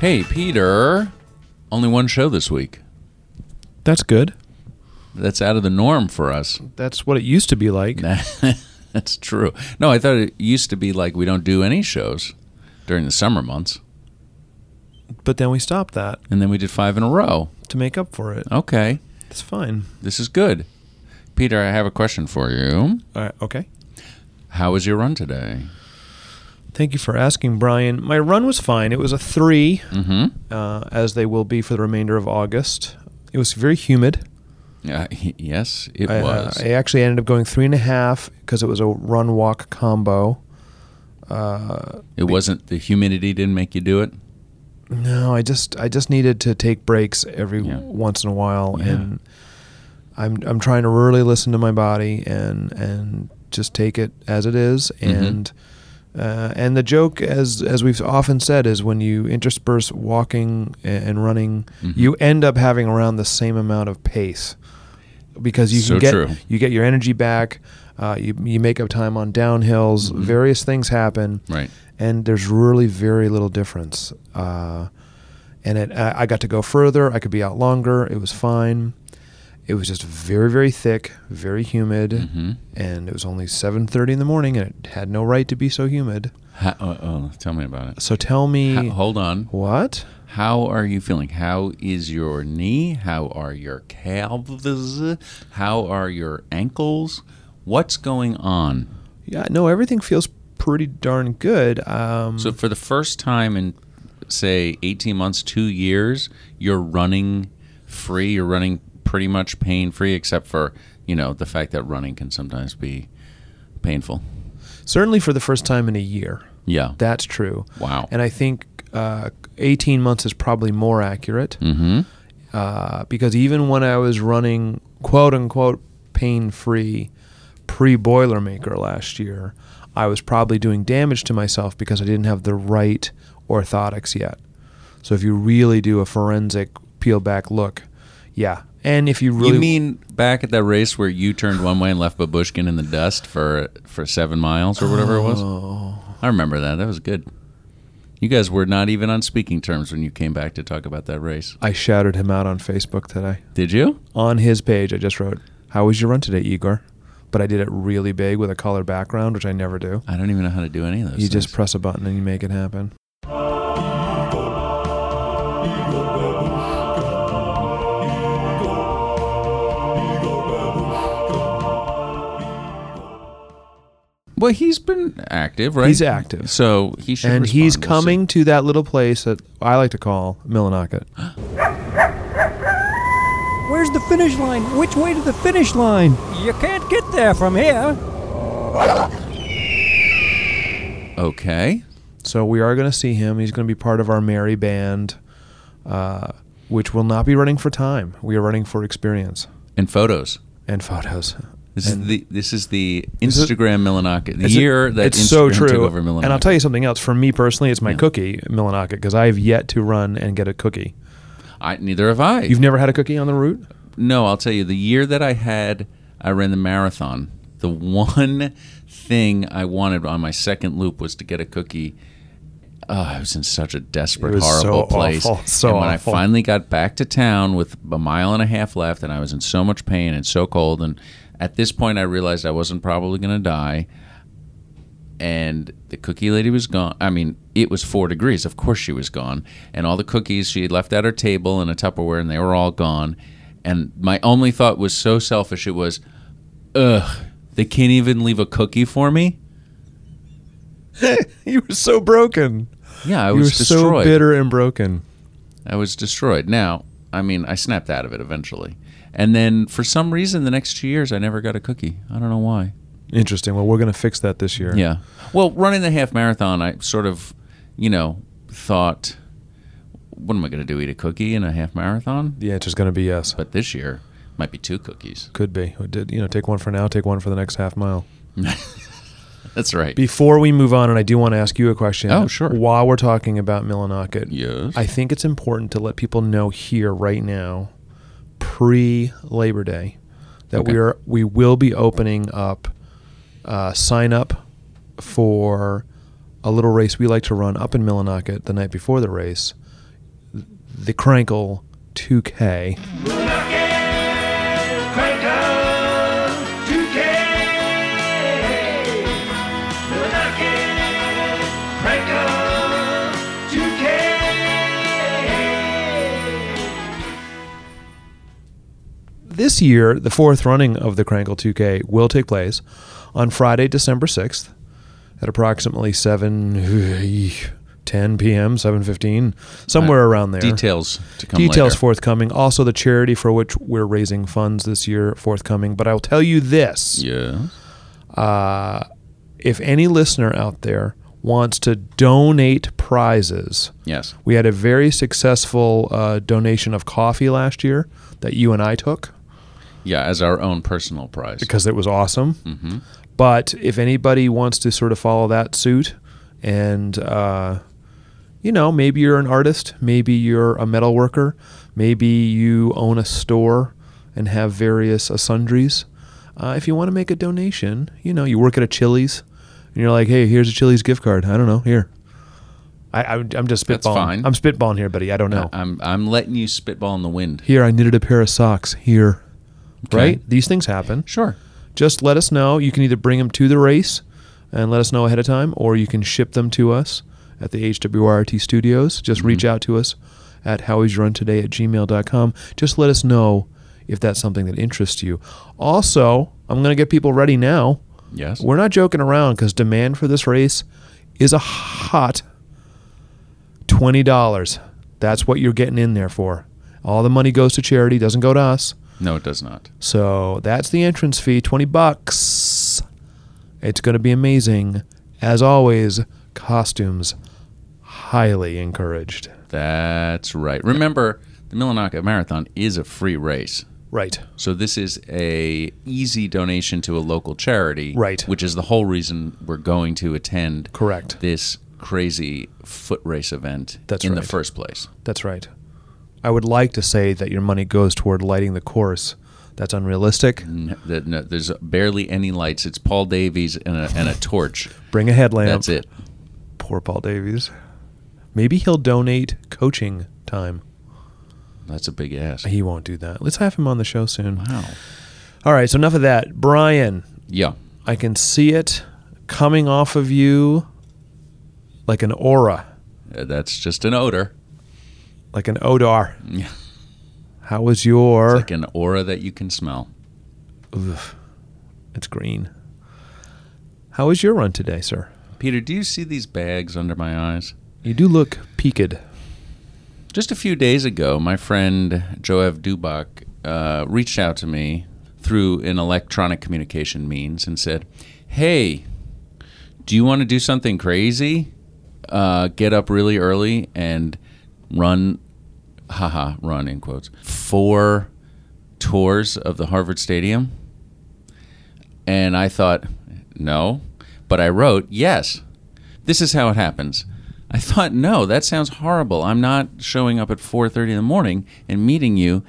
Hey, Peter. Only one show this week. That's good. That's out of the norm for us. That's what it used to be like. That's true. No, I thought it used to be like we don't do any shows during the summer months. But then we stopped that And then we did 5 in a row. to make up for it. Okay. It's fine. This is good. Peter, I have a question for you. Okay. How was your run today? Thank you for asking, Brian. My run was fine. It was a 3, Mm-hmm. as they will be for the remainder of August. It was very humid. Yes, it was. I actually ended up going 3.5 because it was a run-walk combo. It wasn't, the humidity didn't make you do it? No, I just needed to take breaks every Yeah. once in a while, Yeah. and I'm trying to really listen to my body and just take it as it is. And the joke, as we've often said, is when you intersperse walking and running, you end up having around the same amount of pace because you get your energy back. You make up time on downhills. Various things happen. Right. And there's really very little difference. And I got to go further. I could be out longer. It was fine. It was just very, very thick, very humid, and it was only 7:30 in the morning, and it had no right to be so humid. Tell me about it. So tell me... Hold on. What? How are you feeling? How is your knee? How are your calves? How are your ankles? What's going on? Yeah, no, everything feels pretty darn good. So for the first time in, say, 18 months, 2 years, you're running free. You're running pretty much pain-free, except for, the fact that running can sometimes be painful. Certainly for the first time in a year. Yeah. That's true. Wow. And I think 18 months is probably more accurate. Because even when I was running, quote-unquote, pain-free pre-Boilermaker last year, I was probably doing damage to myself because I didn't have the right orthotics yet. So if you really do a forensic peel-back look, yeah. And if you really... You mean back at that race where you turned one way and left Babushkin in the dust for 7 miles or whatever it was? I remember that. That was good. You guys were not even on speaking terms when you came back to talk about that race. I shouted him out on Facebook today. Did you? On his page, I just wrote, "How was your run today, Igor?" But I did it really big with a colored background, which I never do. I don't even know how to do any of those You things. just press a button and you make it happen. Well, he's been active, right? He's active. So he should And respond. he's We'll coming to that little place that I like to call Millinocket. Where's the finish line? Which way to the finish line? You can't get there from here. see. Okay. So we are going to see him. He's going to be part of our merry band, which will not be running for time. We are running for experience And photos. and photos. This is the Instagram Millinocket. The year that it's Instagram so took true. over Millinocket. And I'll tell you something else. For me personally, it's my cookie, Millinocket, because I have yet to run and get a cookie. Neither have I. You've never had a cookie on the route? No, I'll tell you. The year that I ran the marathon, the one thing I wanted on my second loop was to get a cookie. I was in such a desperate, It was horrible so place. awful, so and when awful. I finally got back to town with a mile and a half left, and I was in so much pain and so cold, and at this point I realized I wasn't probably going to die, and the cookie lady was gone. I mean, it was 4 degrees. Of course she was gone. And all the cookies she had left at her table in a Tupperware, and they were all gone. And my only thought was so selfish. It was, ugh, they can't even leave a cookie for me? You were so broken. Yeah, I You were was destroyed. so bitter and broken. I was destroyed. Now, I mean, I snapped out of it eventually. And then for some reason, the next 2 years, I never got a cookie. I don't know why. Interesting. Well, we're going to fix that this year. Yeah. Well, running the half marathon, I sort of, thought, what am I going to do, eat a cookie in a half marathon? The answer's going to be yes. But this year, might be 2 cookies. Could be. Take one for now, take one for the next half mile. That's right. Before we move on, and I do want to ask you a question. Oh, sure. While we're talking about Millinocket, Yes. I think it's important to let people know here right now, pre-Labor Day, that Okay. we will be opening up sign up for a little race we like to run up in Millinocket the night before the race. the Krankle 2K. This year, the fourth running of the Krankle 2K will take place on Friday, December 6th at approximately 7:10 p.m., 7:15, somewhere around there. Details to come Details later. forthcoming. Also, the charity for which we're raising funds this year forthcoming. But I'll tell you this. Yeah. If any listener out there wants to donate prizes, Yes. we had a very successful donation of coffee last year that you and I took. Yeah, as our own personal prize. Because it was awesome. Mm-hmm. But if anybody wants to sort of follow that suit and, maybe you're an artist, maybe you're a metal worker, maybe you own a store and have various sundries. If you want to make a donation, you work at a Chili's and you're like, hey, here's a Chili's gift card. I don't know, here. I'm just spitballing. That's fine. I'm spitballing here, buddy. I don't know. I'm letting you spitball in the wind. Here, I knitted a pair of socks. Here. Okay. Right? These things happen. Sure. Just let us know. You can either bring them to the race and let us know ahead of time, or you can ship them to us at the HWRT studios. Just reach out to us at howiesruntoday@gmail.com. Just let us know if that's something that interests you. Also, I'm going to get people ready now. Yes. We're not joking around because demand for this race is a hot $20. That's what you're getting in there for. All the money goes to charity, doesn't go to us. No, it does not. So that's the entrance fee, $20. It's going to be amazing. As always, costumes highly encouraged. That's right. Remember, the Millinocket Marathon is a free race. Right. So this is a easy donation to a local charity. Right. Which is the whole reason we're going to attend Correct. this crazy foot race event That's in right. the first place. That's right. I would like to say that your money goes toward lighting the course. That's unrealistic. No, there's barely any lights. It's Paul Davies and a torch. Bring a headlamp. That's it. Poor Paul Davies. Maybe he'll donate coaching time. That's a big ask. He won't do that. Let's have him on the show soon. Wow. All right, so enough of that. Brian, Yeah. I can see it coming off of you like an aura, That's just an odor. like an odor. Yeah. How was your... It's like an aura that you can smell. Oof, it's green. How was your run today, sir? Peter, do you see these bags under my eyes? You do look peaked. Just a few days ago, my friend Joev Dubak reached out to me through an electronic communication means and said, hey, do you want to do something crazy? Get up really early and run in quotes, 4 tours of the Harvard Stadium? And I thought, no. But I wrote, yes. This is how it happens. I thought, no, that sounds horrible. I'm not showing up at 4:30 in the morning and meeting you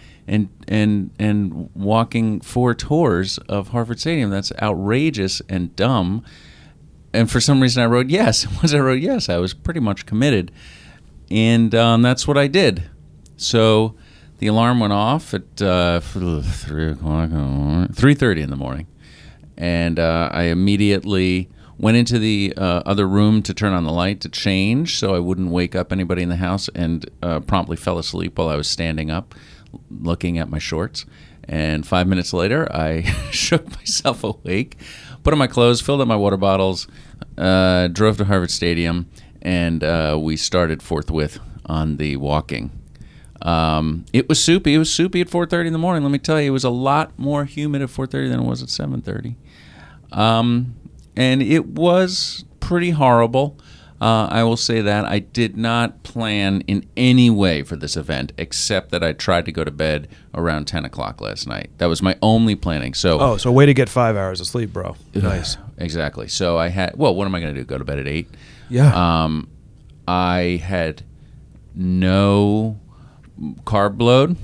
and walking 4 tours of Harvard Stadium. That's outrageous and dumb. And for some reason I wrote yes. Once I wrote yes, I was pretty much committed. And that's what I did. So the alarm went off at 3:30 in the morning. And I immediately went into the other room to turn on the light to change so I wouldn't wake up anybody in the house, and promptly fell asleep while I was standing up looking at my shorts. And 5 minutes later, I shook myself awake, put on my clothes, filled up my water bottles, drove to Harvard Stadium, and we started forthwith on the walking. It was soupy. It was soupy at 4:30 in the morning. Let me tell you, it was a lot more humid at 4:30 than it was at 7:30. And it was pretty horrible. I will say that. I did not plan in any way for this event, except that I tried to go to bed around 10 o'clock last night. That was my only planning. So, so way to get 5 hours of sleep, bro. Nice. Exactly. So I had, what am I going to do? Go to bed at 8? Yeah. I had no carb load.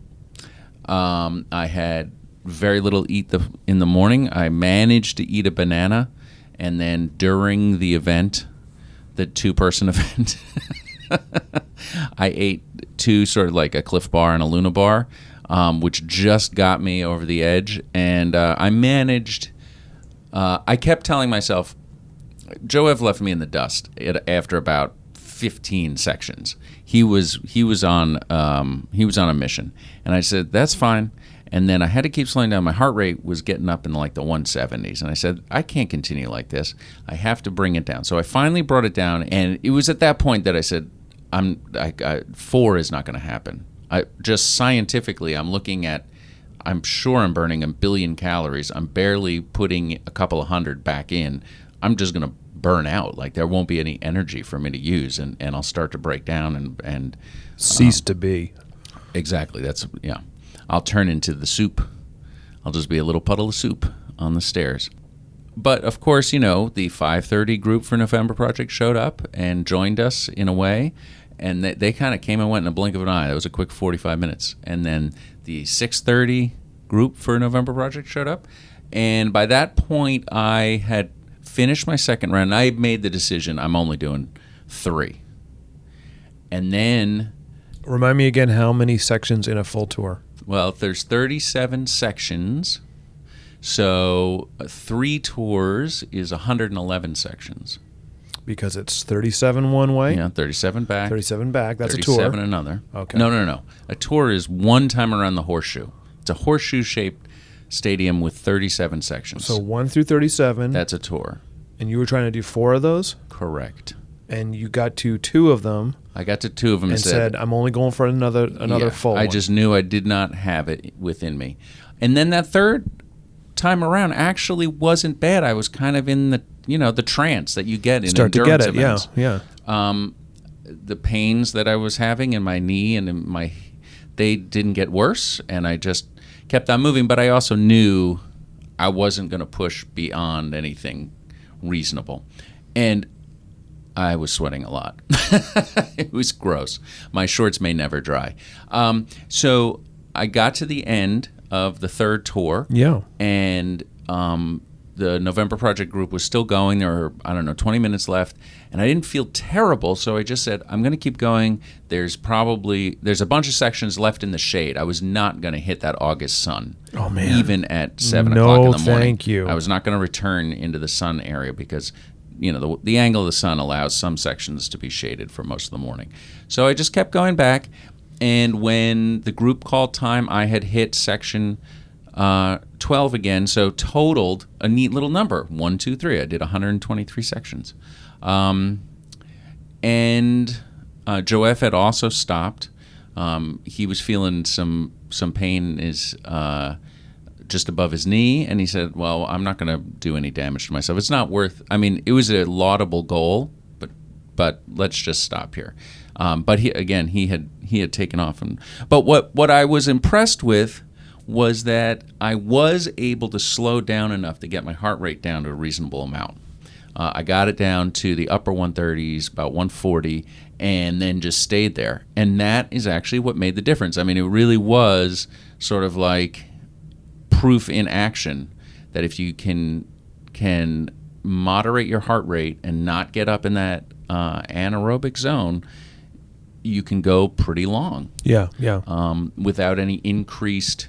I had very little in the morning. I managed to eat a banana, and then during the event, the 2-person event, I ate 2 sort of like a Cliff Bar and a Luna Bar, which just got me over the edge. And I managed, I kept telling myself, Joev left me in the dust after about 15 sections. He was on a mission. And I said, that's fine. And then I had to keep slowing down. My heart rate was getting up in like the 170s. And I said, I can't continue like this. I have to bring it down. So I finally brought it down. And it was at that point that I said, 4 is not going to happen. Just scientifically, I'm looking at, I'm sure I'm burning 1 billion calories. I'm barely putting a couple of hundred back in. I'm just going to burn out. Like there won't be any energy for me to use. And I'll start to break down and cease to be. Exactly. That's, yeah. I'll turn into the soup. I'll just be a little puddle of soup on the stairs. But, of course, the 5:30 group for November Project showed up and joined us in a way. And they kind of came and went in a blink of an eye. It was a quick 45 minutes. And then the 6:30 group for November Project showed up. And by that point, I had finished my second round. I made the decision I'm only doing 3. And then... Remind me again how many sections in a full tour? Well, there's 37 sections, so 3 tours is 111 sections. Because it's 37 one way? Yeah, 37 back. 37 back, that's a tour. 37 another. Okay. No. A tour is one time around the horseshoe. It's a horseshoe-shaped stadium with 37 sections. So 1 through 37. That's a tour. And you were trying to do 4 of those? Correct. And you got to 2 of them. I got to 2 of them and said, I'm only going for another full one. I just knew I did not have it within me. And then that third time around actually wasn't bad. I was kind of in the trance that you get in endurance events. Yeah. The pains that I was having in my knee and in they didn't get worse, and I just kept on moving. But I also knew I wasn't going to push beyond anything reasonable. And I was sweating a lot. It was gross. My shorts may never dry. So I got to the end of the third tour. Yeah. And the November Project group was still going. There were, 20 minutes left. And I didn't feel terrible, so I just said, I'm going to keep going. There's a bunch of sections left in the shade. I was not going to hit that August sun. Oh, man. Even at 7 o'clock in the morning. No, thank you. I was not going to return into the sun area because... the angle of the sun allows some sections to be shaded for most of the morning. So I just kept going back, and when the group called time, I had hit section 12 again, so totaled a neat little number, 1, 2, 3. I did 123 sections. And Joev had also stopped. He was feeling some pain in his... just above his knee, and he said, well, I'm not going to do any damage to myself. It's not worth, it was a laudable goal, but let's just stop here. But he had taken off. But what I was impressed with was that I was able to slow down enough to get my heart rate down to a reasonable amount. I got it down to the upper 130s, about 140, and then just stayed there. And that is actually what made the difference. It really was sort of like proof in action that if you can moderate your heart rate and not get up in that anaerobic zone, you can go pretty long. Yeah. Without any increased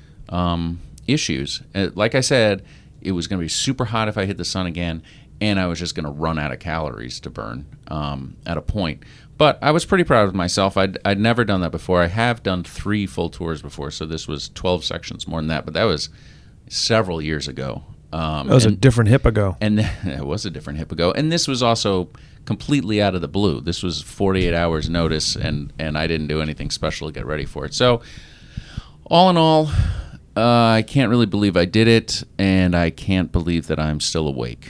issues. Like I said, it was going to be super hot if I hit the sun again, and I was just going to run out of calories to burn at a point. But I was pretty proud of myself. I'd never done that before. I have done 3 full tours before, so this was 12 sections more than that. But that was several years ago. That was a different hip ago. And it was a different hip ago. And this was also completely out of the blue. This was 48 hours notice, and I didn't do anything special to get ready for it. So all in all, I can't really believe I did it, and I can't believe that I'm still awake.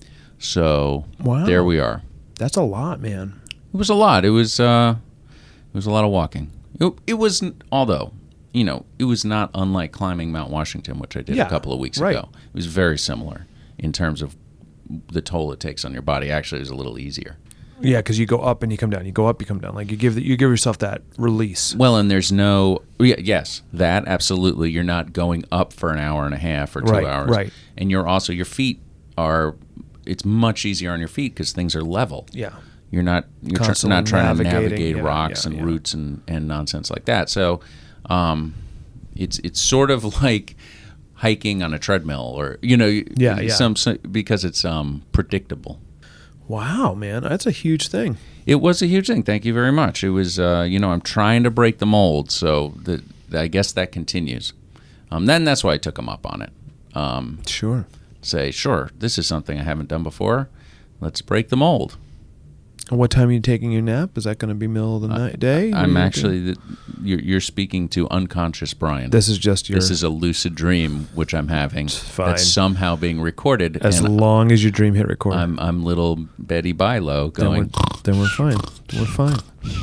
So There we are. That's a lot, man. It was a lot. It was a lot of walking. It was, although, it was not unlike climbing Mount Washington, which I did a couple of weeks ago. It was very similar in terms of the toll it takes on your body. Actually, it was a little easier. Yeah, because you go up and you come down. You go up, you come down. Like you give yourself that release. Well, and there's yes, that absolutely. You're not going up for an hour and a half or 2 hours. Right. And you're also, your feet are, it's much easier on your feet because things are level. Yeah. you're not Constantly trying to navigating. navigate Yeah, rocks yeah, and yeah. roots and nonsense like that. So it's sort of like hiking on a treadmill, or Yeah. because it's predictable. Wow, man, that's a huge thing. It was a huge thing. Thank you very much. It was, I'm trying to break the mold, so I guess that continues. Then that's why I took him up on it. Sure. Say, sure, this is something I haven't done before. Let's break the mold. And what time are you taking your nap? Is that going to be middle of the night, day? I'm Or actually, you're speaking to unconscious Brian. This is just your. This is a lucid dream which I'm having fine. that's somehow being recorded. as and long as your dream hit record. I'm little Betty Bilo going. Then we're fine. We're fine.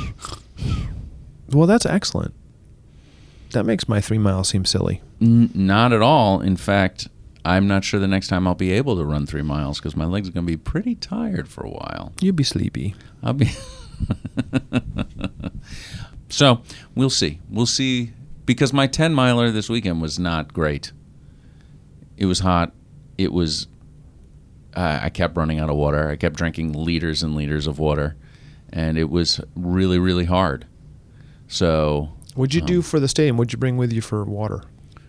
Well, that's excellent. That makes my 3 miles seem silly. Not at all. In fact, I'm not sure the next time I'll be able to run 3 miles because my legs are going to be pretty tired for a while. You'll be sleepy. I'll be. So we'll see. We'll see, because my 10-miler this weekend was not great. It was hot. It was. I kept running out of water. I kept drinking liters and liters of water, and it was really, really hard. So. What'd you do for the stadium? What'd you bring with you for water?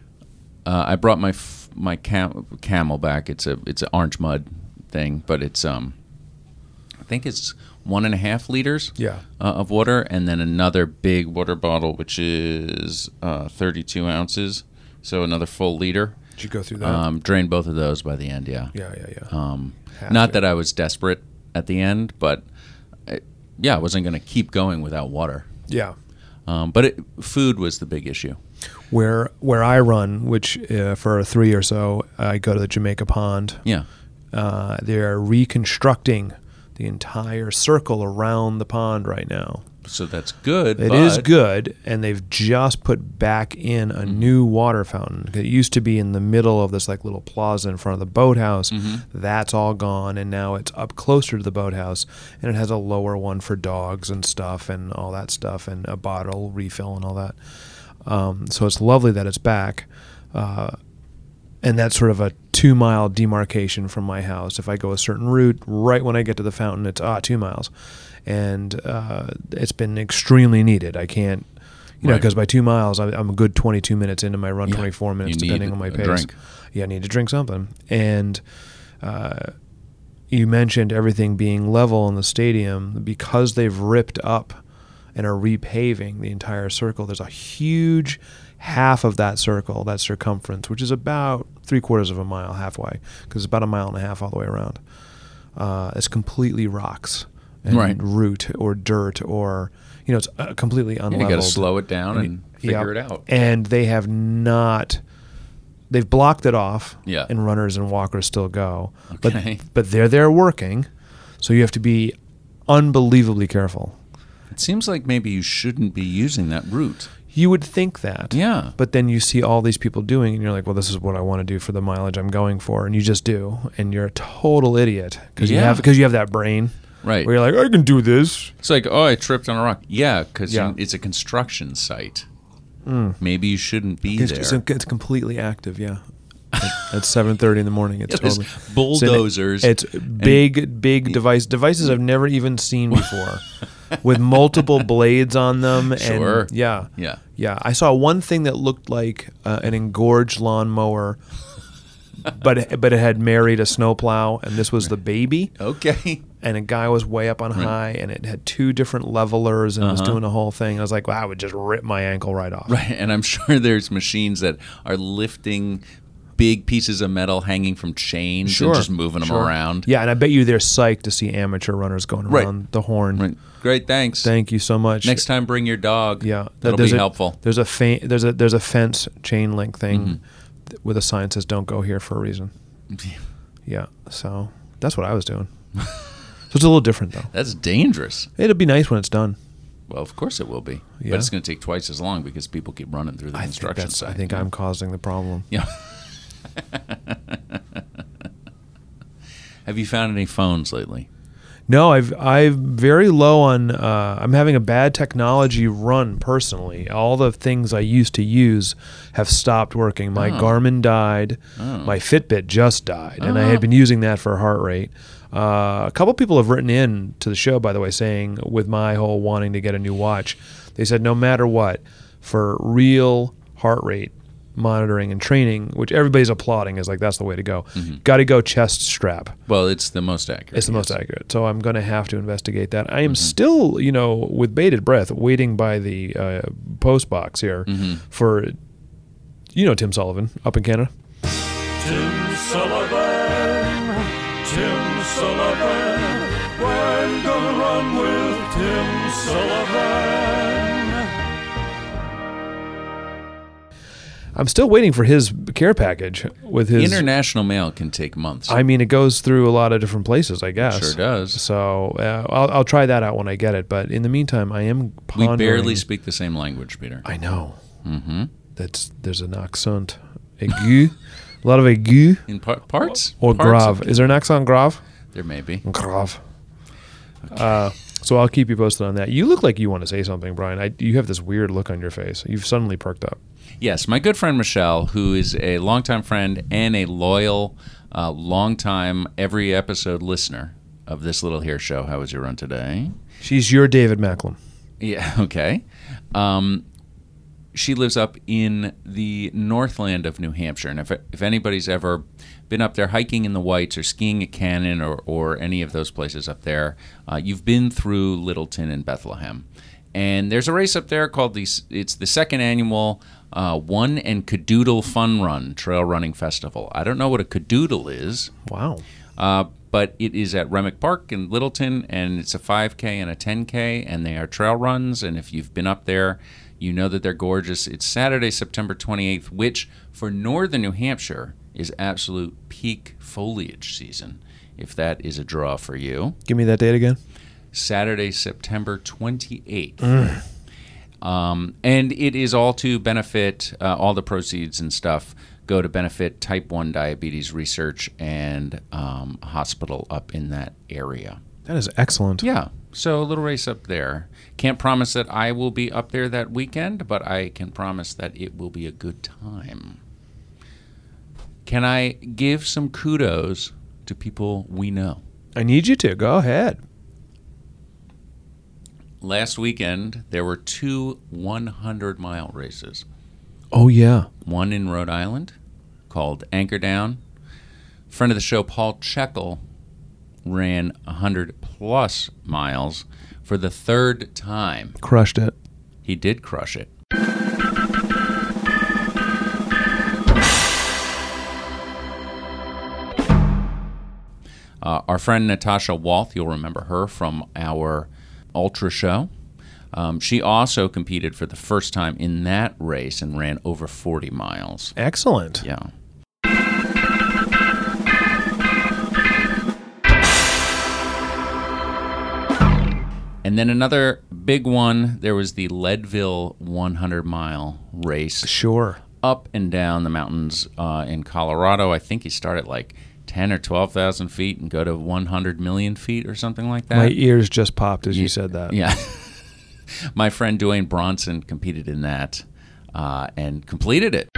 I brought my Camelback. It's an orange mud thing, but it's I think it's 1.5 liters Yeah. of water, and then another big water bottle which is 32 ounces, so another full liter. Did you go through that? Drained both of those by the end. Yeah. Yeah. Have Not to. that I was desperate at the end, but I wasn't going to keep going without water. Yeah. But food was the big issue. Where I run, which for 3 or so, I go to the Jamaica Pond. Yeah. They're reconstructing the entire circle around the pond right now. So that's good. It is good, and they've just put back in a new water fountain. It used to be in the middle of this like little plaza in front of the boathouse. That's all gone, and now it's up closer to the boathouse, and it has a lower one for dogs and stuff and all that stuff, and a bottle refill and all that. So it's lovely that it's back. And that's sort of a 2-mile demarcation from my house. If I go a certain route, right when I get to the fountain, it's 2 miles. And it's been extremely needed. I can't, because by 2 miles, I'm a good 22 minutes into my run, 24 minutes, depending on my pace. Drink. Yeah, I need to drink something. And you mentioned everything being level in the stadium. Because they've ripped up and are repaving the entire circle, there's a huge half of that circle, that circumference, which is about 3/4 of a mile halfway, because it's about 1.5 miles all the way around. It's completely rocks and root or dirt, or it's completely unleveled. You got to slow it down and figure it out. And they have not. They've blocked it off, Yeah. and runners and walkers still go. Okay. But they're there working, so you have to be unbelievably careful. It seems like maybe you shouldn't be using that route. You would think that. Yeah. But then you see all these people doing, and you're like, well, this is what I want to do for the mileage I'm going for. And you just do. And you're a total idiot because you have that brain. Right. Where you're like, I can do this. It's like, I tripped on a rock. Yeah, because Yeah. it's a construction site. Maybe you shouldn't be there. It's completely active, yeah. At 7:30 in the morning. It's There's totally bulldozers. It's big devices I've never even seen before, with multiple blades on them. Sure. And yeah. Yeah. I saw one thing that looked like an engorged lawnmower, but it had married a snowplow, and this was the baby. Okay. And a guy was way up on high, and it had 2 different levelers, and was doing the whole thing. I was like, well, I would just rip my ankle right off. Right. And I'm sure there's machines that are lifting big pieces of metal hanging from chains and just moving them around. Yeah, and I bet you they're psyched to see amateur runners going around the horn. Right. Great, thanks. Thank you so much. Next time, bring your dog. Yeah, that'll be helpful. There's a fence chain link thing with a sign that says "Don't go here" for a reason. Yeah, so that's what I was doing. So it's a little different though. That's dangerous. It'll be nice when it's done. Well, of course it will be, Yeah. but it's going to take twice as long because people keep running through the construction site. I think I'm causing the problem. Yeah. Have you found any phones lately? No, I've very low on. I'm having a bad technology run personally. All the things I used to use have stopped working. My Garmin died. My Fitbit just died, and I had been using that for heart rate. A couple people have written in to the show, by the way, saying with my whole wanting to get a new watch, they said no matter what, for real heart rate monitoring and training, which everybody's applauding, is like that's the way to go. Got to go chest strap. Well, it's the most accurate. It's the most accurate. So I'm going to have to investigate that. I am still, with bated breath, waiting by the post box here for, Tim Sullivan up in Canada. Tim Sullivan, we're gonna run with Tim Sullivan. I'm still waiting for his care package with his... International mail can take months. I mean, it goes through a lot of different places, I guess. Sure does. So I'll try that out when I get it. But in the meantime, I am pondering... We barely speak the same language, Peter. I know. There's an accent. Aigu. A lot of aigu. In parts? Or parts grave. Is there an accent grave? There may be. Grave. So I'll keep you posted on that. You look like you want to say something, Brian. You have this weird look on your face. You've suddenly perked up. Yes, my good friend Michelle, who is a longtime friend and a loyal, longtime, every episode listener of this little hair show. How was your run today? She's your David Macklem. Yeah, okay. She lives up in the Northland of New Hampshire, and if anybody's ever been up there hiking in the Whites or skiing at Cannon or any of those places up there, you've been through Littleton and Bethlehem. And there's a race up there called it's the second annual One and Cadoodle Fun Run Trail Running Festival. I don't know what a cadoodle is. Wow. But it is at Remick Park in Littleton, and it's a 5K and a 10K, and they are trail runs. And if you've been up there, you know that they're gorgeous. It's Saturday, September 28th, which for northern New Hampshire is absolute peak foliage season, if that is a draw for you. Give me that date again. Saturday, September 28th. And it is all to benefit, all the proceeds and stuff go to benefit type 1 diabetes research and a hospital up in that area. That is excellent. Yeah. So a little race up there. Can't promise that I will be up there that weekend, but I can promise that it will be a good time. Can I give some kudos to people we know? I need you to. Go ahead. Last weekend, there were 2 100-mile races. Oh, yeah. One in Rhode Island called Anchor Down. Friend of the show, Paul Checkle, ran 100-plus miles for the third time. Crushed it. He did crush it. Our friend Natasha Walth, you'll remember her from our Ultra show. She also competed for the first time in that race and ran over 40 miles. Excellent. Yeah. And then another big one, there was the Leadville 100-mile race. Sure. Up and down the mountains in Colorado. I think he started like 10 or 12,000 feet and go to 100 million feet or something like that. My ears just popped as you said that. Yeah. My friend Dwayne Bronson competed in that and completed it.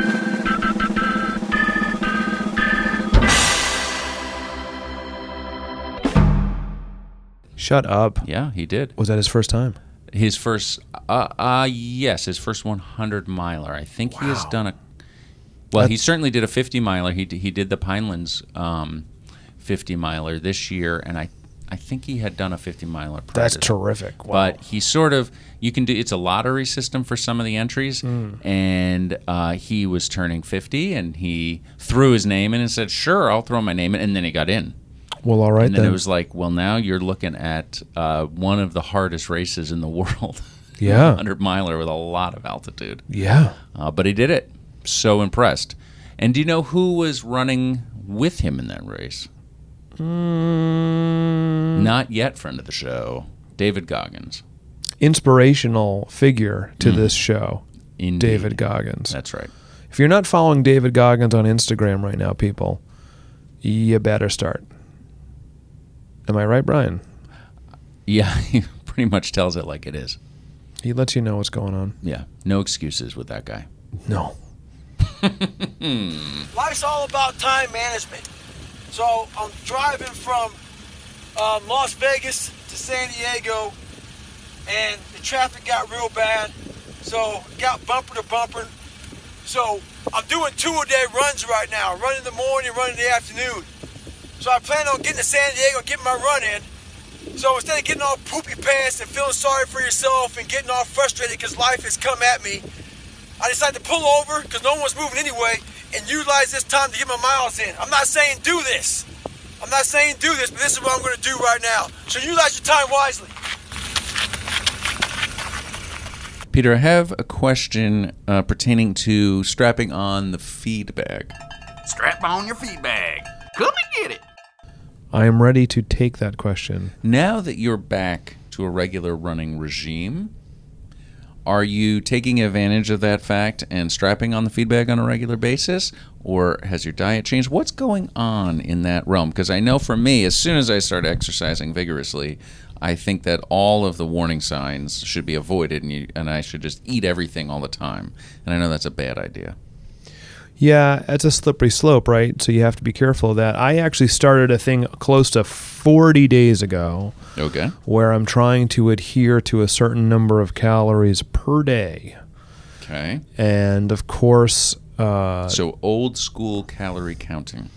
Shut up. Yeah, he did. Was that his first time? His first, yes, his first 100-miler. I think he has done he certainly did a 50-miler. He did the Pinelands 50-miler this year, and I think he had done a 50-miler prior. That's terrific. Wow. But he sort of, it's a lottery system for some of the entries, and he was turning 50, and he threw his name in and said, sure, I'll throw my name in, and then he got in. Well, all right, and then it was like, well, now you're looking at one of the hardest races in the world. Yeah. 100-miler with a lot of altitude. Yeah. But he did it. So impressed. And do you know who was running with him in that race? Not yet friend of the show, David Goggins. Inspirational figure to this show. Indeed. David Goggins. That's right. If you're not following David Goggins on Instagram right now, people, you better start. Am I right, Brian? Yeah, he pretty much tells it like it is. He lets you know what's going on. Yeah, no excuses with that guy. No. Life's all about time management. So I'm driving from Las Vegas to San Diego, and the traffic got real bad, so got bumper to bumper. So I'm doing 2-a-day runs right now. Run in the morning, run in the afternoon. So I plan on getting to San Diego, getting my run in. So instead of getting all poopy pants and feeling sorry for yourself and getting all frustrated because life has come at me, I decided to pull over because no one was moving anyway and utilize this time to get my miles in. I'm not saying do this. I'm not saying do this, but this is what I'm going to do right now. So utilize your time wisely. Peter, I have a question pertaining to strapping on the feed bag. Strap on your feed bag. Come and get it. I am ready to take that question. Now that you're back to a regular running regime, are you taking advantage of that fact and strapping on the feed bag on a regular basis? Or has your diet changed? What's going on in that realm? Because I know for me, as soon as I start exercising vigorously, I think that all of the warning signs should be avoided and I should just eat everything all the time. And I know that's a bad idea. Yeah, it's a slippery slope, right? So you have to be careful of that. I actually started a thing close to 40 days ago. Okay. Where I'm trying to adhere to a certain number of calories per day. Okay. And of course... so old school calorie counting.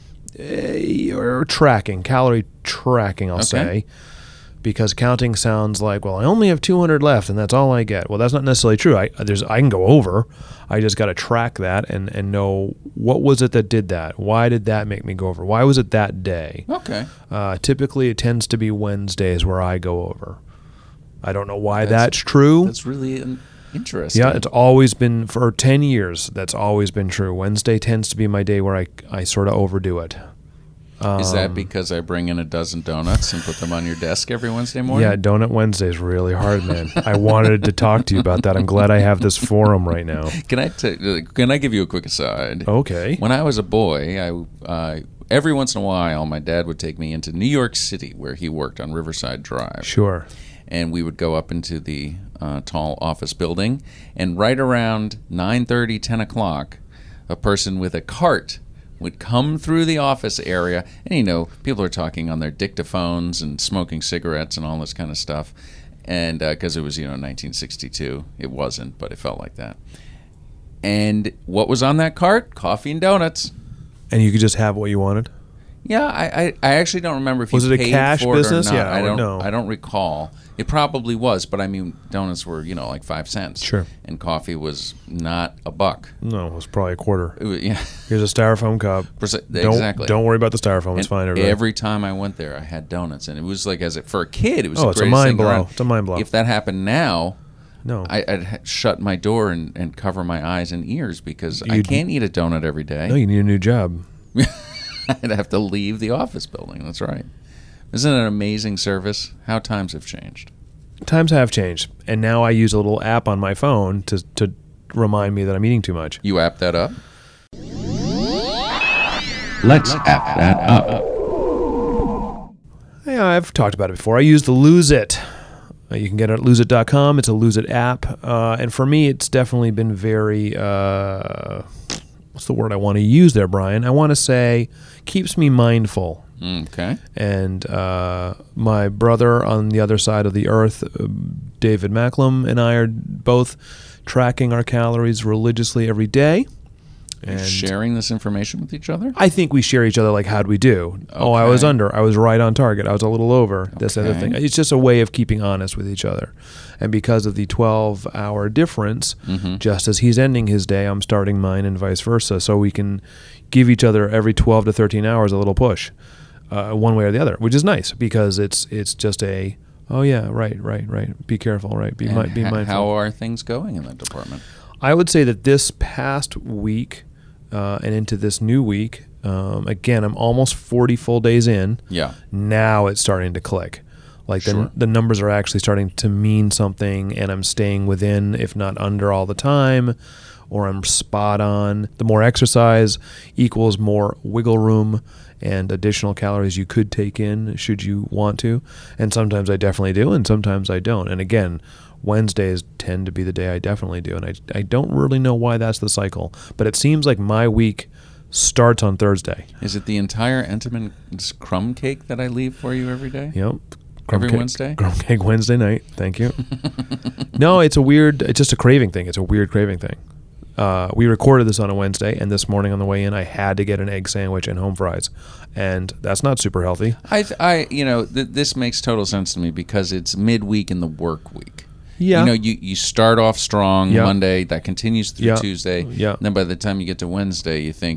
Or tracking, calorie tracking, I'll say. Because counting sounds like, well, I only have 200 left and that's all I get. Well, that's not necessarily true. I can go over. I just got to track that and know what was it that did that? Why did that make me go over? Why was it that day? Okay. Typically, it tends to be Wednesdays where I go over. I don't know why that's true. That's really interesting. Yeah, it's always been, for 10 years, that's always been true. Wednesday tends to be my day where I sort of overdo it. Is that because I bring in a dozen donuts and put them on your desk every Wednesday morning? Yeah, Donut Wednesday is really hard, man. I wanted to talk to you about that. I'm glad I have this forum right now. Can I give you a quick aside? Okay. When I was a boy, every once in a while, my dad would take me into New York City, where he worked on Riverside Drive. Sure. And we would go up into the tall office building, and right around 9:30, 10 o'clock, a person with a cart would come through the office area, and people are talking on their dictaphones and smoking cigarettes and all this kind of stuff, and because it was 1962, it wasn't, but it felt like that. And what was on that cart? Coffee and donuts. And you could just have what you wanted? Yeah, I actually don't remember if was you it a paid cash for business? it or not. Yeah, I don't recall. It probably was, but I mean, donuts were like 5 cents. Sure. And coffee was not $1. No, it was probably a quarter. Yeah. Here's a styrofoam cup. Exactly. Don't worry about the styrofoam. It's fine. Everybody. Every time I went there, I had donuts, and it was like for a kid, it was it's a mind blow. It's a mind blow. If that happened now, no, I'd shut my door and cover my eyes and ears because I can't eat a donut every day. No, you need a new job. I'd have to leave the office building. That's right. Isn't it an amazing service? How times have changed. Times have changed, and now I use a little app on my phone to remind me that I'm eating too much. You app that up? Let's app that up. Yeah, I've talked about it before. I use the Lose It. You can get it at loseit.com. It's a Lose It app, and for me, it's definitely been very. What's the word I want to use there, Brian? I want to say keeps me mindful. Okay. And my brother on the other side of the earth, David Macklem, and I are both tracking our calories religiously every day. And sharing this information with each other? I think we share each other like, how'd we do? Okay. Oh, I was under. I was right on target. I was a little over. This other thing. It's just a way of keeping honest with each other. And because of the 12-hour difference, just as he's ending his day, I'm starting mine and vice versa. So we can give each other every 12 to 13 hours a little push, one way or the other, which is nice because it's just a, oh, yeah, right. Be careful, right? Be mindful. How are things going in that department? I would say that this past week and into this new week, again, I'm almost 40 full days in. Yeah. Now it's starting to click. Like the numbers are actually starting to mean something, and I'm staying within, if not under all the time, or I'm spot on. The more exercise equals more wiggle room and additional calories you could take in should you want to. And sometimes I definitely do, and sometimes I don't. And again, Wednesdays tend to be the day I definitely do. And I don't really know why that's the cycle. But it seems like my week starts on Thursday. Is it the entire Entenmann's crumb cake that I leave for you every day? Yep. Every Wednesday? Crumb cake Wednesday night. Thank you. No, it's just a craving thing. It's a weird craving thing. We recorded this on a Wednesday, and this morning on the way in, I had to get an egg sandwich and home fries, and that's not super healthy. This makes total sense to me because it's midweek in the work week. Yeah. You start off strong Yeah. Monday, that continues through Yeah. Tuesday. Yeah. And then by the time you get to Wednesday, you think,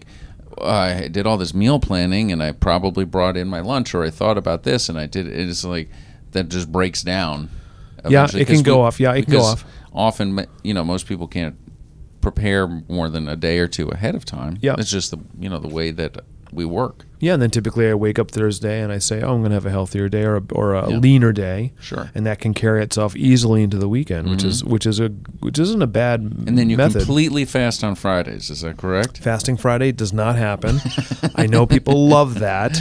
I did all this meal planning, and I probably brought in my lunch, or I thought about this, and I did. It's like that just breaks down. Yeah, eventually, it can 'cause go off. Yeah, it can go because off. Often, most people can't prepare more than a day or two ahead of time. Yeah. It's just the way that we work. Yeah, and then typically I wake up Thursday and I say, I'm going to have a healthier day or a Yeah. leaner day. Sure. And that can carry itself easily into the weekend, which isn't a bad And then you method. completely fast on Fridays. Is that correct? Fasting Friday does not happen. I know people love that.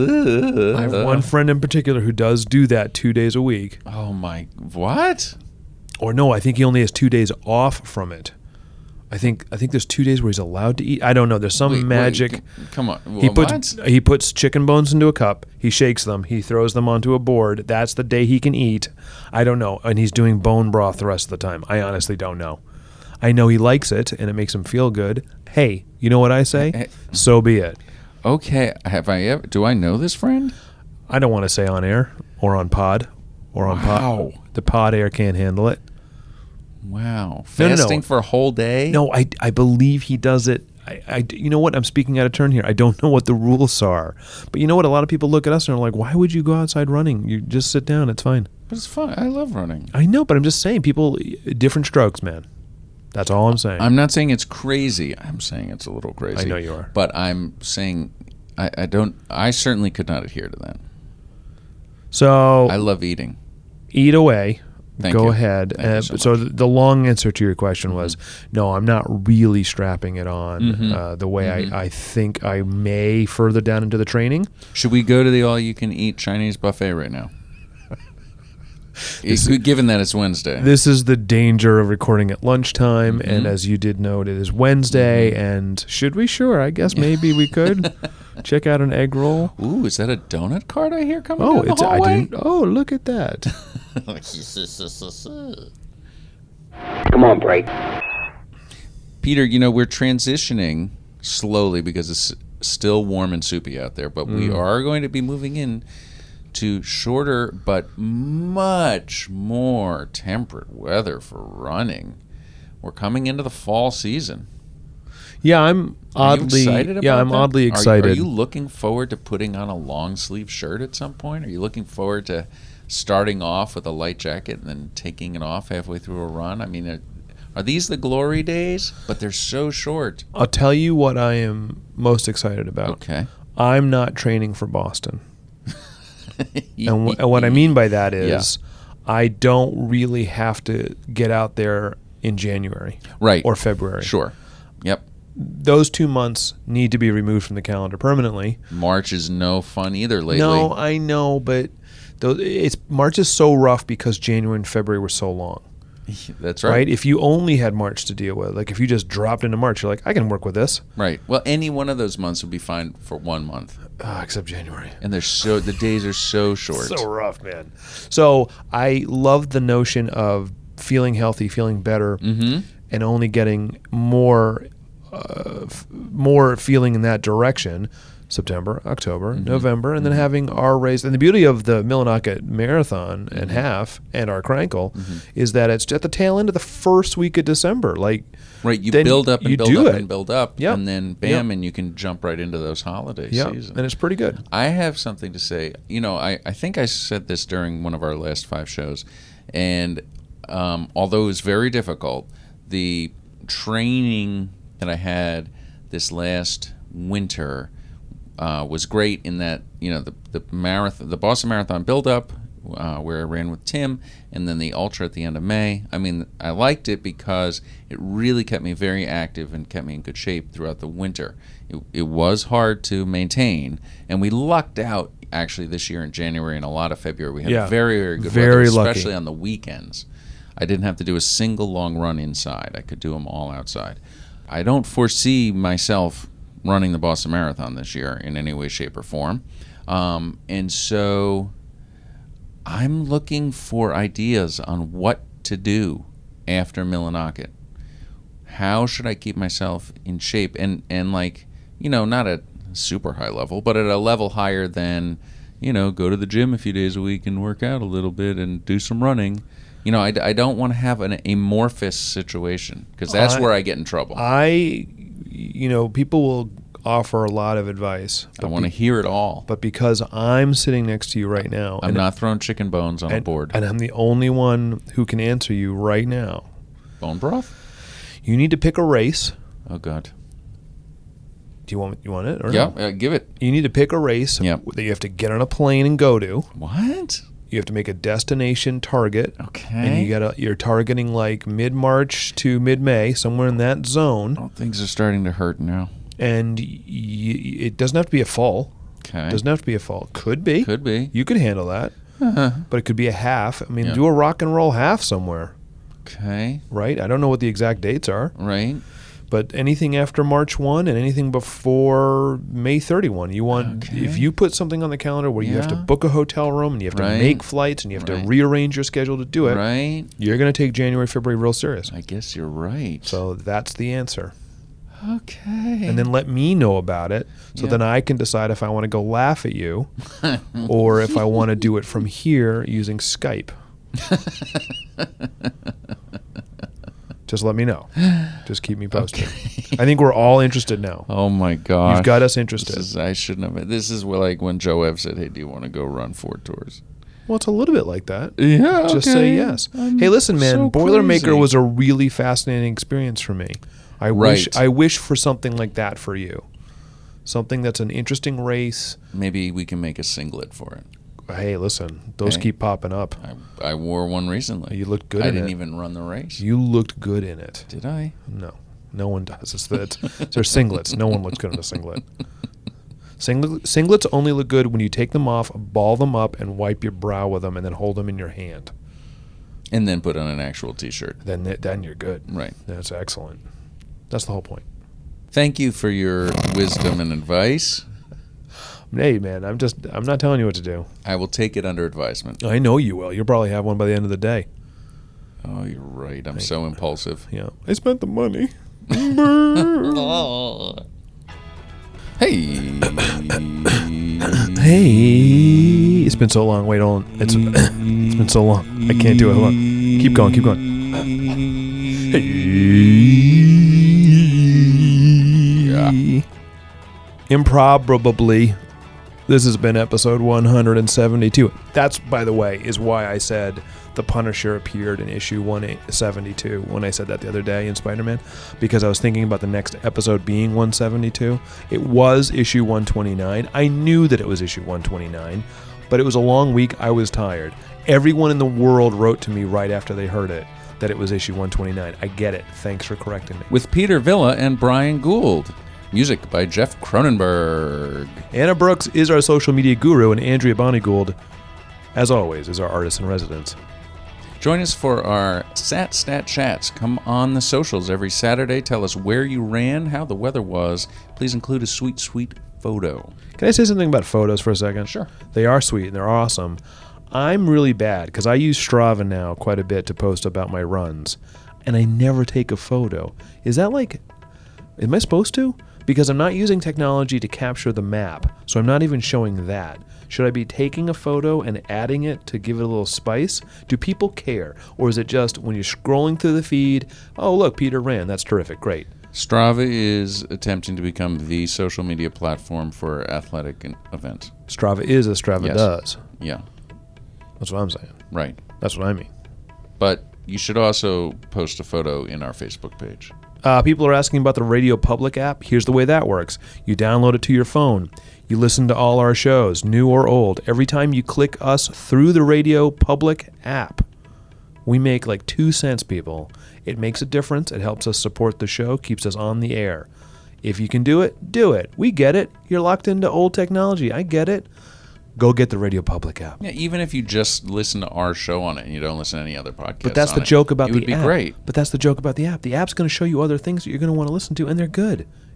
I have one friend in particular who does do that 2 days a week. Oh my! What? Or no, I think he only has 2 days off from it. I think there's 2 days where he's allowed to eat. I don't know. There's some magic. Come on. He puts chicken bones into a cup. He shakes them. He throws them onto a board. That's the day he can eat. I don't know. And he's doing bone broth the rest of the time. I honestly don't know. I know he likes it and it makes him feel good. Hey, you know what I say? So be it. Okay. Do I know this friend? I don't want to say on air or on pod or on pod. The pod air can't handle it. Wow. No, no. Fasting for a whole day? No, I believe he does it. You know what? I'm speaking out of turn here. I don't know what the rules are. But you know what? A lot of people look at us and are like, why would you go outside running? You just sit down. It's fine. But it's fun. I love running. I know, but I'm just saying, people, different strokes, man. That's all I'm saying. I'm not saying it's crazy. I'm saying it's a little crazy. I know you are. But I'm saying I certainly could not adhere to that. So I love eating. Eat away. Thank Go you. ahead. Thank you so much. The long answer to your question was, no, I'm not really strapping it on the way I think I may further down into the training. Should we go to the all-you-can-eat Chinese buffet right now? Given that it's Wednesday. This is the danger of recording at lunchtime, and as you did note, it is Wednesday, and should we? Sure, I guess maybe we could check out an egg roll. Ooh, is that a donut cart I hear coming Oh, down the hallway? I didn't. Oh, look at that. Come on, break. Peter, we're transitioning slowly because it's still warm and soupy out there, but we are going to be moving in to shorter but much more temperate weather for running. We're coming into the fall season. Yeah, I'm oddly. excited about I'm that? oddly excited. Are you looking forward to putting on a long sleeve shirt at some point? Are you looking forward to starting off with a light jacket and then taking it off halfway through a run? I mean, are these the glory days? But they're so short. I'll tell you what I am most excited about. Okay. I'm not training for Boston. And what I mean by that is I don't really have to get out there in January Right. or February. Sure. Yep. Those 2 months need to be removed from the calendar permanently. March is no fun either lately. No, I know, but March is so rough because January and February were so long. That's right. Right? If you only had March to deal with, like if you just dropped into March, you're like, I can work with this. Right. Well, any one of those months would be fine for 1 month. Except January. And the days are so short. So rough, man. So I love the notion of feeling healthy, feeling better, and only getting more feeling in that direction. September, October, November, and then having our race. And the beauty of the Millinocket Marathon and half and our Crankle is that it's at the tail end of the first week of December. Like, right, you then build up and you build do up it. and build up, Yep. and then bam, and you can jump right into those holiday seasons. And it's pretty good. I have something to say. I think I said this during one of our last 5 shows, and although it was very difficult, the training that I had this last winter was great in that the marathon, the Boston Marathon build-up, where I ran with Tim, and then the ultra at the end of May. I mean, I liked it because it really kept me very active and kept me in good shape throughout the winter. It was hard to maintain, and we lucked out actually this year in January and a lot of February. We had very, very good Very weather, lucky. especially on the weekends. I didn't have to do a single long run inside. I could do them all outside. I don't foresee myself running the Boston Marathon this year in any way, shape, or form. And so I'm looking for ideas on what to do after Millinocket. How should I keep myself in shape? And like, not at super high level, but at a level higher than, go to the gym a few days a week and work out a little bit and do some running. I don't want to have an amorphous situation, because that's where I get in trouble. People will offer a lot of advice. I want to hear it all. But because I'm sitting next to you right now, I'm not throwing chicken bones on a board. And I'm the only one who can answer you right now. Bone broth? You need to pick a race. Oh, God. Do you want it? Or Yeah, no? give it. You need to pick a race that you have to get on a plane and go to. What? You have to make a destination target. Okay. And you're targeting like mid-March to mid-May, somewhere in that zone. Oh, things are starting to hurt now. And it doesn't have to be a fall. Okay. Doesn't have to be a fall. Could be. Could be. You could handle that. But it could be a half. I mean, Yeah. do a rock and roll half somewhere. Okay. Right? I don't know what the exact dates are. Right. But anything after March 1 and anything before May 31. You want, if you put something on the calendar where you have to book a hotel room and you have to make flights and you have to rearrange your schedule to do it, you're going to take January, February real serious. I guess you're right. So that's the answer. Okay. And then let me know about it, so then I can decide if I want to go laugh at you or if I want to do it from here using Skype. Just let me know. Just keep me posted. I think we're all interested now. Oh, my gosh. You've got us interested. I shouldn't have. This is like when Joe Ev said, hey, do you want to go run 4 tours? Well, it's a little bit like that. Yeah, Just say yes. Hey, listen, man, so Boilermaker crazy. was a really fascinating experience for me. I wish for something like that for you. Something that's an interesting race. Maybe we can make a singlet for it. Hey, listen, those keep popping up. I wore one recently. You looked good I in it. didn't even run the race. You looked good in it. Did I? No one does. They're singlets. No one looks good in a singlet. Singlets only look good when you take them off, ball them up, and wipe your brow with them, and then hold them in your hand. And then put on an actual T-shirt. Then you're good. Right. That's excellent. That's the whole point. Thank you for your wisdom and advice. Hey, man, I'm not telling you what to do. I will take it under advisement. I know you will. You'll probably have one by the end of the day. Oh, you're right. I'm so impulsive. Yeah. I spent the money. Hey. Hey. It's been so long. Wait, hold on. It's been so long. I can't do it. Hold on. Keep going. Yeah. Improbably. This has been episode 172. That's, by the way, is why I said the Punisher appeared in issue 172 when I said that the other day in Spider-Man, because I was thinking about the next episode being 172. It was issue 129. I knew that it was issue 129, but it was a long week. I was tired. Everyone in the world wrote to me right after they heard it that it was issue 129. I get it. Thanks for correcting me. With Peter Villa and Brian Gould. Music by Jeff Cronenberg. Anna Brooks is our social media guru, and Andrea Bonnie Gould, as always, is our artist in residence. Join us for our Stat Chats. Come on the socials every Saturday. Tell us where you ran, how the weather was. Please include a sweet, sweet photo. Can I say something about photos for a second? Sure. They are sweet and they're awesome. I'm really bad because I use Strava now quite a bit to post about my runs, and I never take a photo. Is that like, am I supposed to? Because I'm not using technology to capture the map, so I'm not even showing that. Should I be taking a photo and adding it to give it a little spice? Do people care? Or is it just when you're scrolling through the feed, oh, look, Peter ran. That's terrific. Great. Strava is attempting to become the social media platform for athletic events. Strava is as Strava does. Yeah. That's what I'm saying. Right. That's what I mean. But you should also post a photo in our Facebook page. People are asking about the Radio Public app. Here's the way that works. You download it to your phone. You listen to all our shows, new or old. Every time you click us through the Radio Public app, we make like 2 cents, people. It makes a difference. It helps us support the show, keeps us on the air. If you can do it, do it. We get it. You're locked into old technology. I get it. Go get the Radio Public app. Yeah, even if you just listen to our show on it and you don't listen to any other podcasts. But that's on the joke about it the would be app. great. But that's the joke about the app. The app's going to show you other things that you're going to want to listen to, and they're good.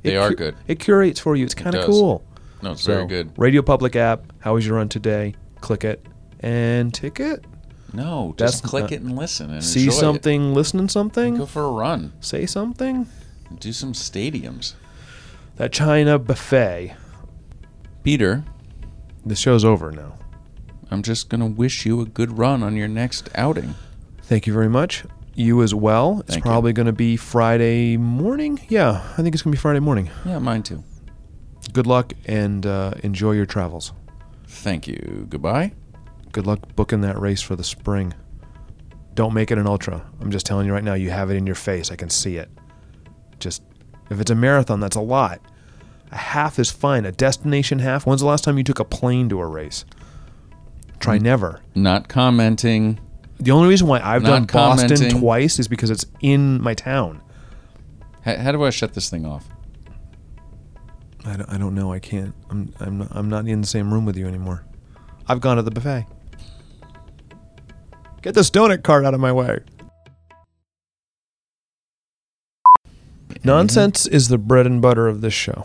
They are good. It curates for you. It's kind of does. cool. No, it's very good. Radio Public app. How was your run today? Click it and ticket. No, That's just click it and listen and See enjoy something, listen to it. something, Go for a run. say something. Do some stadiums. That China buffet. Peter, The show's over now. I'm just going to wish you a good run on your next outing. Thank you very much. You as well. It's Thank you. probably going to be Friday morning. Yeah, I think it's going to be Friday morning. Yeah, mine too. Good luck and enjoy your travels. Thank you. Goodbye. Good luck booking that race for the spring. Don't make it an ultra. I'm just telling you right now, you have it in your face. I can see it. Just, if it's a marathon, that's a lot. A half is fine. A destination half. When's the last time you took a plane to a race? Try never. Not commenting. The only reason why I've Not done Boston commenting. twice is because it's in my town. How do I shut this thing off? I don't know. I can't. I'm not in the same room with you anymore. I've gone to the buffet. Get this donut cart out of my way. Nonsense is the bread and butter of this show.